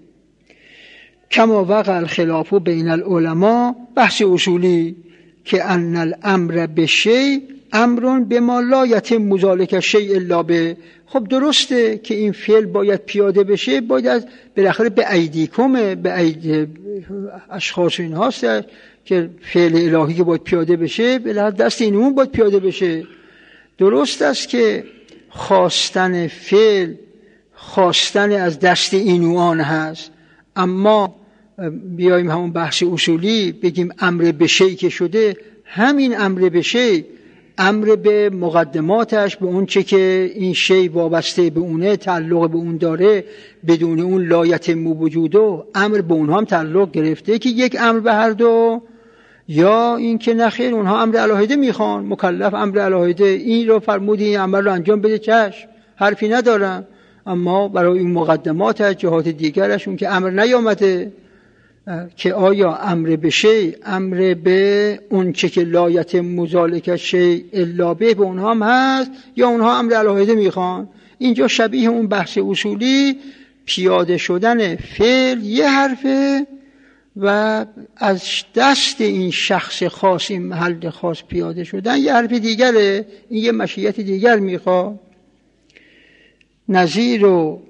کما وقع الخلاف بین العلماء، بحث اصولی، که ان الامر بشیء امر بما لا یتم ذلک الشیء الا به. خب درسته که این فعل باید پیاده بشه، باید بالاخره به ایدیکم، به اید اشخاص این هاست که فعل الهی که باید پیاده بشه بالاخره دست اینون باید پیاده بشه. درست است که خواستن فعل خواستن از دست اینوان هست، اما بیاییم همون بحث اصولی بگیم امر به شیء که شده، همین امر به شیء، امر به مقدماتش، به اون چه که این شیء وابسته به اونه، تعلق به اون داره، بدون اون لا یتم وجوده، امر به اونها هم تعلق گرفته که یک امر به هر دو، یا این که نخیر اونها امر علاهده میخوان، مکلف امر علاهده، این رو فرمودی این عمل رو انجام بده، چشم، حرفی ندارم، اما برای این مقدماتش، جهات دیگرشون که امر نیامده، که آیا امر به شیء، امر به اون چه که لا یتم ذلک الشیء الا به اونها هم هست، یا اونها امر علاهده میخوان. اینجا شبیه اون بحث اصولی، پیاده شدن فعل یه حرفه و از دست این شخص خاص، این محل خاص پیاده شدن یه حرف دیگره، این یه مشیت دیگر میخواد. نظیر و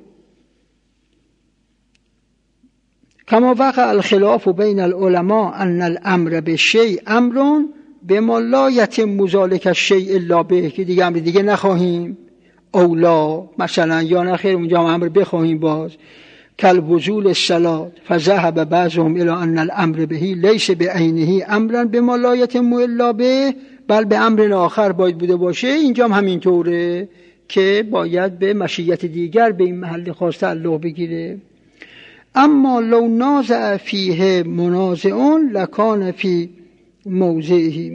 کما وقع الخلاف بین العلماء ان الامر بالشیء امر بما لا یتم ذلک الشیء الا به، که دیگه امر دیگه نخواهیم، اولا مثلا یا نخیر اونجا امر بخواهیم باز، کالوضوء الصلاة فذهب بعضهم الى ان الامر به لیس بعینه امرا بما لا یتم الا به بل به امر آخر باید بوده باشه. اینجا هم همینطوره که باید به مشیت دیگر به این محل خاص تعلق بگیره. اما لو نازع فیه منازعون لکان فی موضعه،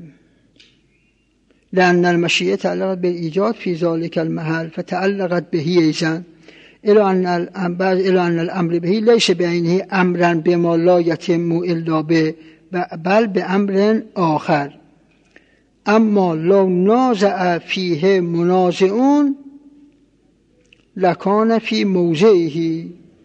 لأن المشیئه تعلقت بالایجاد فی ذلک المحل فتعلقت به ایضا الى ان الامر به لیس بعینه امرا بما لا یتم الا به بل به امر آخر. اما لو نازع فیه منازعون لکان فی موضعه،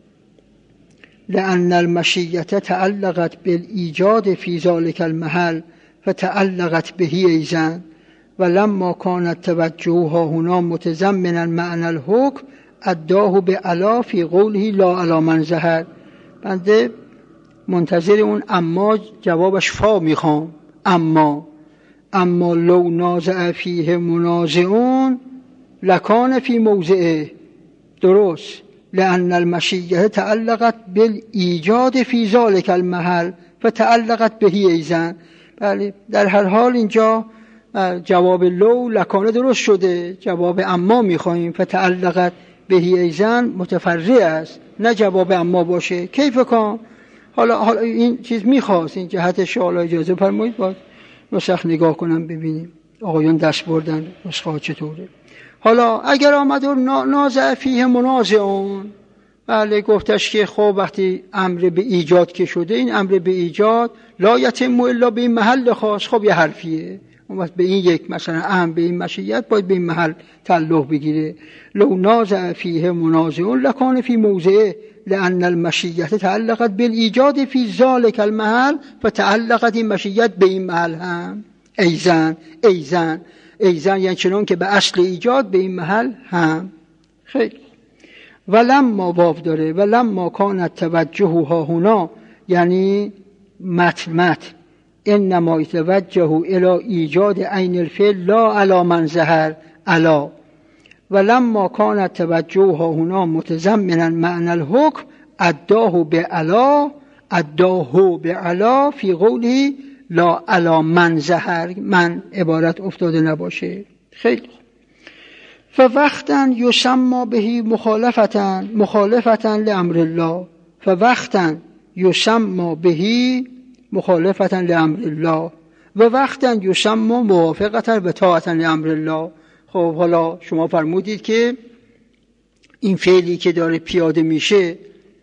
لأن المشیئه تعلقت بالایجاد فی ذلک المحل فتعلقت به ایضا ولما كانت توجهها هنا متضمنا معنى الحكم اداه بعلا فی قوله لا علی من ظهر. بنده منتظر اون اما جوابش فا میخوام. اما لو نازع فیه منازعون لکان فی موضعه، درست، لأن المشیئه تعلقت بالایجاد فی ذلک المحل فتعلقت به ایضا. بله، در هر حال اینجا جواب لو لکانه درست شده، جواب اما میخواییم فتعلقت بهی ایزن متفرع است، نه جواب اما باشه. کیف کن؟ حالا این چیز میخواست، این جهتش حالا اجازه فرمایید باید نسخ نگاه کنم ببینیم آقایون دست بردن نسخه چطوره. حالا اگر آمد و نازع فیه منازعون، بله گفتش که خب وقتی امر به ایجاد که شده، این امر به ایجاد لا یتم الا به این محل خاص، خب یه حرفیه، اون وقت به این یک مثلا امر به این مشیت باید به این محل تعلق بگیره. لو نازع فیه منازعون لکان فی موضعه لأن المشیت تعلقت بالایجاد فی ذلک المحل فتعلقت این مشیت به این محل هم. ایزن یعنی چنان که به اصل ایجاد به این محل هم. خیلی ولما واو داره، ولما کانت توجه ها هنا یعنی مت انما توجه الى ایجاد عین الفعل لا علی من ظهر علا. ولما کانت توجه ها هنا متضمنا معنی الحکم اداه به علا فی قوله لا علی من ظهر، من عبارت افتاده نباشه. خیلی فوقتا یسمى به مخالفتا لامر الله، فوقتا یسمى به مخالفتا لامر الله و وقتا یسمى موافقتا و طاعتا لامر الله. خب حالا شما فرمودید که این فعلی که داره پیاده میشه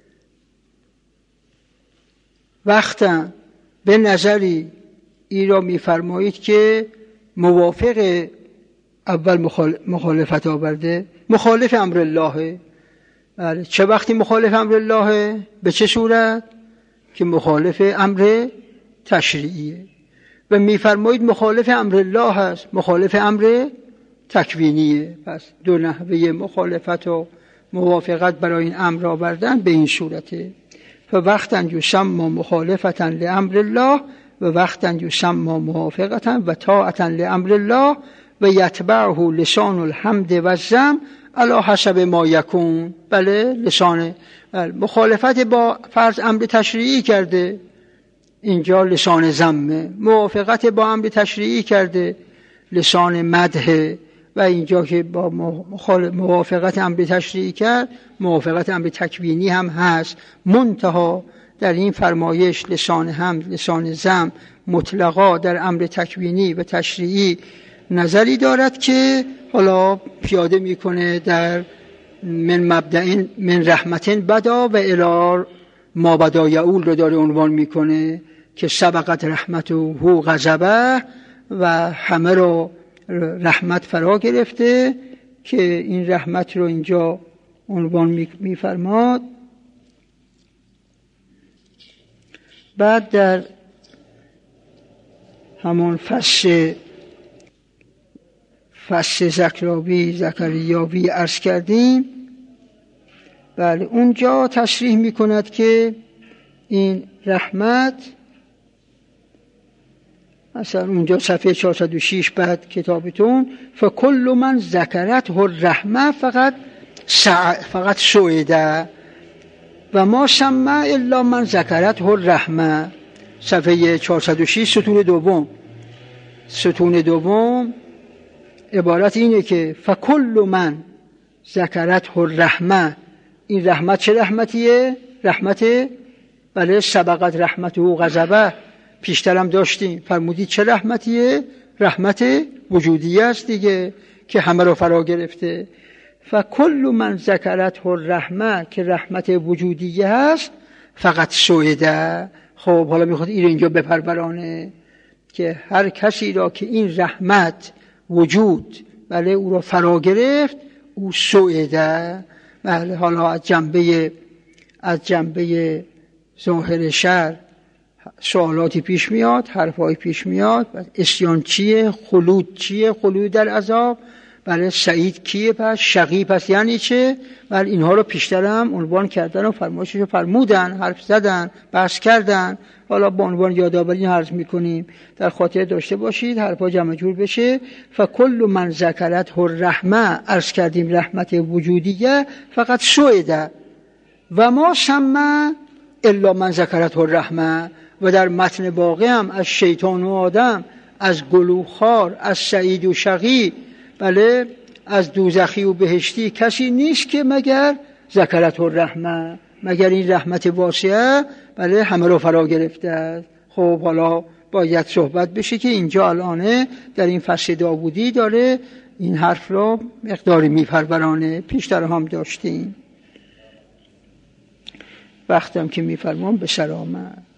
وقتا به نظری ای را میفرمایید که موافق اول مخالفت آورده، مخالف امر الله. بله چه وقتی مخالف امر الله؟ به چه صورت؟ که مخالف امر تشریعیه. و میفرمایید مخالف امر الله هست، مخالف امر تکوینیه. پس دو نحوه مخالفت و موافقت برای این امر آوردن به این صورته. فوقتا یسمى مخالفتا لامر الله و وقتا یسمى موافقتا و طاعتا لامر الله و یتبعه لسان الحمد و الذم علی حسب ما یکون. بله لسان مخالفت با فرض امر تشریعی کرده، اینجا لسان ذمه. موافقت با امر تشریعی کرده، لسان مدح. و اینجا که با موافقت امر تشریعی کرد، موافقت امر تکوینی هم هست. منتها در این فرمایش لسان حمد، لسان ذم مطلقا در امر تکوینی و تشریعی نظری دارد که حالا پیاده میکنه در من مبدأ من رحمت بدا و الی ما بدا یعول رو داره عنوان میکنه که سبقت رحمته غضبه و همه رو رحمت فرا گرفته، که این رحمت رو اینجا عنوان میفرماد. بعد در همون فصل زکریاوی عرض کردیم، بله اونجا تصریح میکند که این رحمت مثلا اونجا صفحه 406 بعد کتابتون فکل من ذکرته الرحمه فقط سعیده و ما سمع الا من ذکرته الرحمه. صفحه 406 ستون دوم عبارت اینه که فکل من ذکرته الرحمه. این رحمت چه رحمتیه؟ رحمت بله سبقت رحمته غضبه. پیشترم داشتیم فرمودید چه رحمتیه؟ رحمت وجودیه است دیگه که همه رو فرا گرفته. فکل من ذکرته الرحمه که رحمت وجودیه هست فقط سعیده. خب حالا میخواد این اینجا بپرورانه که هر کسی را که این رحمت وجود بله او را فرا گرفت او سعیده. بله حالا از جنبه ظاهر شرع سوالاتی پیش میاد، حرفایی پیش میاد. اسیان چیه؟ خلود چیه؟ خلود در عذاب. بله سعید کیه؟ پس شقی پس یعنی چه؟ بله اینها رو پیشتر هم عنوان کردن و فرمایشش رو فرمودن، حرف زدن، بحث کردن. حالا با عنوان یادآوری عرض میکنیم در خاطر داشته باشید، حرفا جمع جور بشه. فکل من ذکرته الرحمه، عرض کردیم رحمت وجودیه فقط سعیده و ما سمع الا من ذکرته الرحمه. و در متن باقی هم از شیطان و آدم، از گلوخار، از سعید و شقی، بله از دوزخی و بهشتی کسی نیست که مگر ذکرت الرحمه، مگر این رحمت واسعه بله همه رو فرا گرفته است. خب حالا باید صحبت بشه که اینجا الان در این فصل داوودی داره این حرف را مقداری میپرورانه. پیشتر هم داشتیم، وقتم که میفرمان به سر آمد.